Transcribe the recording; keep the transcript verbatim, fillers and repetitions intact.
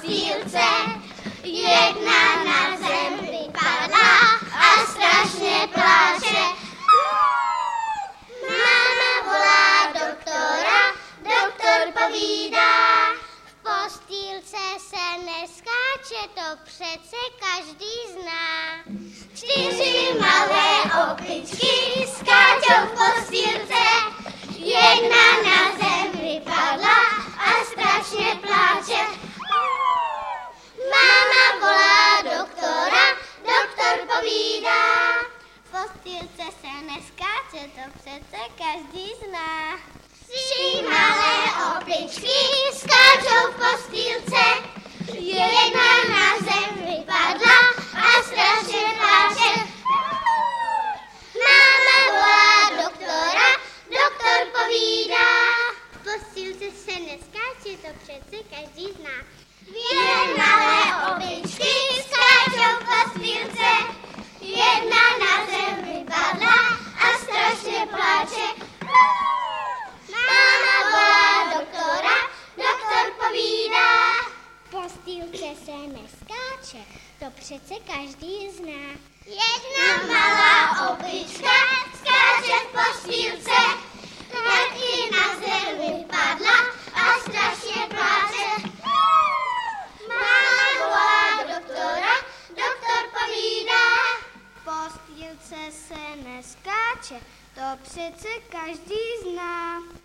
postýlce, jedna na zem vypadla a strašně pláče. Máma volá doktora, doktor povídá, v postýlce se neskáče, to přece každý zná. Čtyři malé opičky skáčou v postýlce, jedna na zem vypadla a strašně pláče. Máma volá doktora, doktor povídá, v postýlce se neskáče, to přece každý zná. Tři malé opičky skáčou v postýlce, jedna na zem vypadla a strašně pláče. Máma volá doktora, doktor povídá, v postýlce se neskáče, to přece každý zná. Dvě malé opičky skáčou v postýlce, jedna na zem vypadla a strašně pláče. Máma volá doktora, doktor povídá, v postýlce se neskáče, to přece každý zná. Jedna malá opička skáče v postýlce, taky na zem vypadla a strašně pláče. Máma volá doktora, doktor povídá, v postýlce se neskáče, to přece každý zná.